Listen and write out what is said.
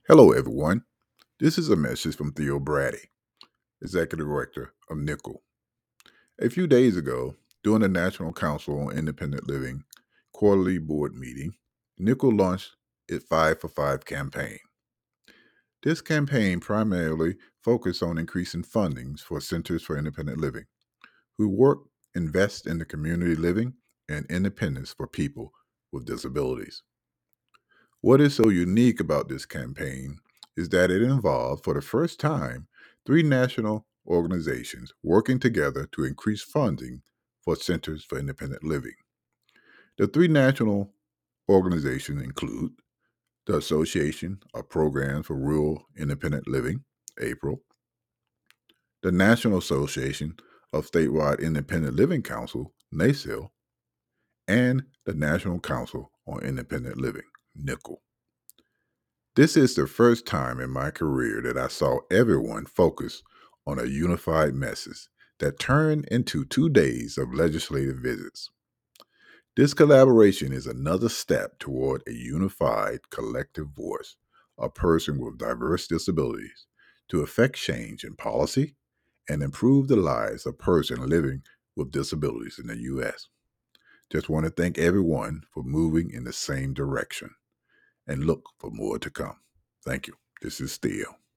Hello, everyone. This is a message from Theo Brady, Executive Director of Nickel. A few days ago, during the National Council on Independent Living quarterly board meeting, Nickel launched its 5 for 5 campaign. This campaign primarily focused on increasing fundings for Centers for Independent Living, who invest in the community living and independence for people with disabilities. What is so unique about this campaign is that it involved, for the first time, three national organizations working together to increase funding for Centers for Independent Living. The three national organizations include the Association of Programs for Rural Independent Living, APRIL, the National Association of Statewide Independent Living Council, NACIL, and the National Council on Independent Living, NICL. This is the first time in my career that I saw everyone focus on a unified message that turned into 2 days of legislative visits. This collaboration is another step toward a unified collective voice, a person with diverse disabilities, to effect change in policy and improve the lives of persons living with disabilities in the U.S. Just want to thank everyone for moving in the same direction and look for more to come. Thank you. This is Theo.